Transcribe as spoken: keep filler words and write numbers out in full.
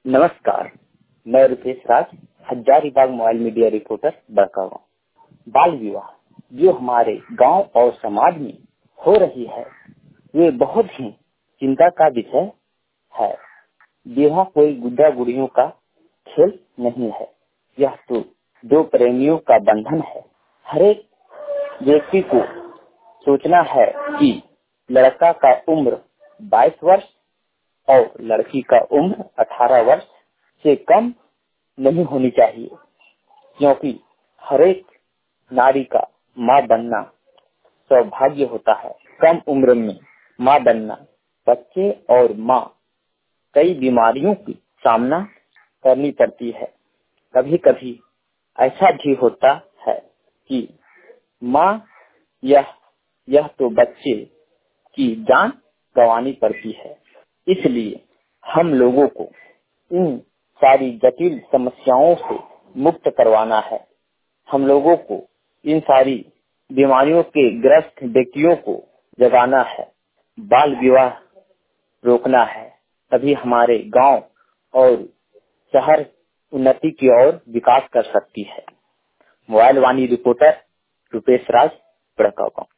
नमस्कार, मैं Rupesh Raj, Hazaribagh mobile media reporter Barkagaon. बाल विवाह जो हमारे गांव और समाज में हो रही है, ये बहुत ही चिंता का विषय है। विवाह कोई गुड्डा गुड़ियों का खेल नहीं है, यह तो दो प्रेमियों का बंधन है। हर एक व्यक्ति को सोचना है कि लड़का का उम्र बाईस वर्ष और लड़की का उम्र अठारह वर्ष से कम नहीं होनी चाहिए, क्योंकि हर एक नारी का माँ बनना सौभाग्य होता है। कम उम्र में माँ बनना बच्चे और माँ कई बीमारियों की सामना करनी पड़ती है। कभी कभी ऐसा भी होता है कि माँ यह यह तो बच्चे की जान गंवानी पड़ती है। इसलिए हम लोगों को इन सारी जटिल समस्याओं से मुक्त करवाना है। हम लोगों को इन सारी बीमारियों के ग्रस्त व्यक्तियों को जगाना है, बाल विवाह रोकना है, तभी हमारे गांव और शहर उन्नति की ओर विकास कर सकती है। Mobile Vaani reporter Rupesh Raj, Barkagaon.